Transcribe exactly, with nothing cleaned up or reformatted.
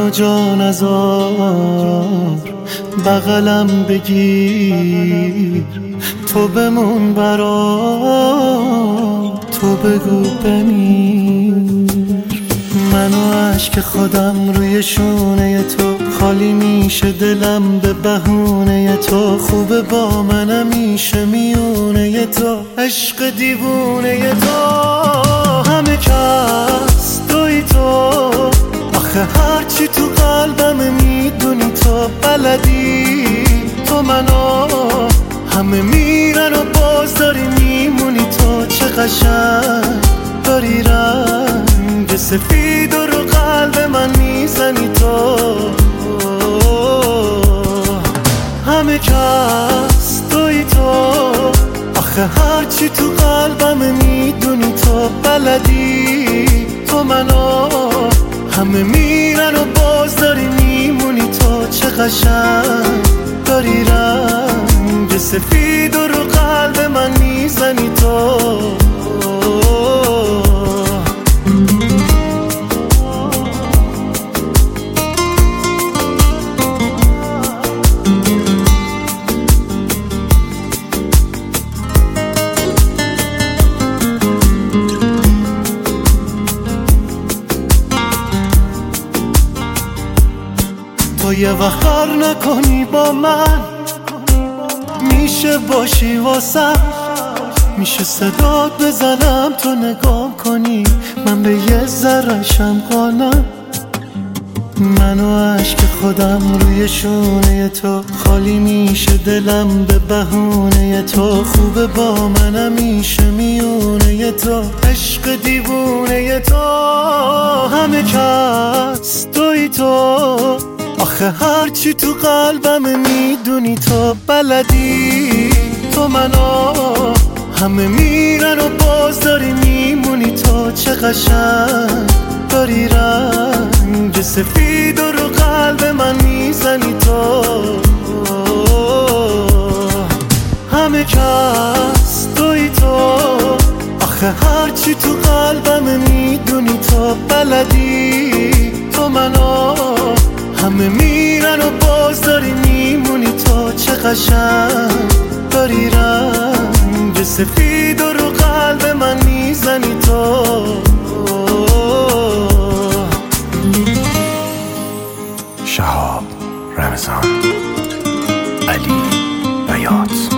منو جان ازار بغلم بگیر، تو بمون برام، تو بگو بمیر. منو عشق خودم روی شونه تو خالی میشه، دلم به بهونه تو خوبه، با منم میشه میونه تو، عشق دیوونه تو. همه کس توی تو، آخه هرچی تو قلبم میدونی تو بلدی، تو منو همه میرن و باز داری میمونی تو. چه قشنگ داری رنگ سفید و رو قلب من میزنی تو. همه کس توی تو، آخه هرچی تو قلبم میدونی تو بلدی، تو منو همه میرن و باز داری میمونی تو. چه قشنگ داری رنگ سفید و رو قلب من میزنی تو. تو یه وقت نکنی با من، میشه باشی واسم، میشه صدات بزنم تو نگام کنی، من به یه ذره‌شم قانم. منو عشق خودم روی شونه تو خالی میشه، دلم به بهونه تو خوبه، با منم میشه میونه تو، عشق دیوونه تو. همه کس توی تو، آخه هرچی تو قلبم میدونی تو بلدی، تو منو همه میرن و باز داری میمونی تو. چه قشنگ داری رنگ سفید و رو قلب من میزنی تو. همه کس توی تو، آخه هرچی تو قلبم میدونی تو بلدی، تو منو همه میرن و باز داری میمونی تو. چه قشنگ داری رنگ سفید و رو قلب من میزنی تو. شهاب رمضان، علی بیات.